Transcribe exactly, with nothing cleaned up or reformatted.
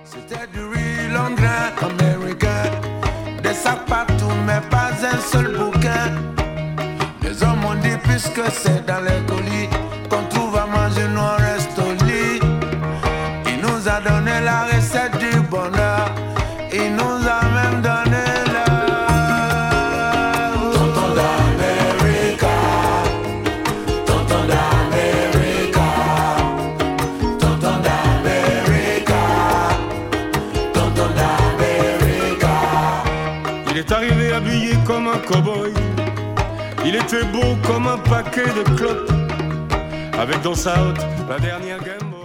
C'était du riz long grain américain, des sacs partout mais pas un seul bouquin. Les hommes ont dit puisque c'est dans les colis qu'on trouve à manger, nous on reste au lit. Il nous a donné la recette du bonheur, il nous a même donné habillé comme un cow-boy, il était beau comme un paquet de clopes, avec dans sa hotte la dernière Game Boy.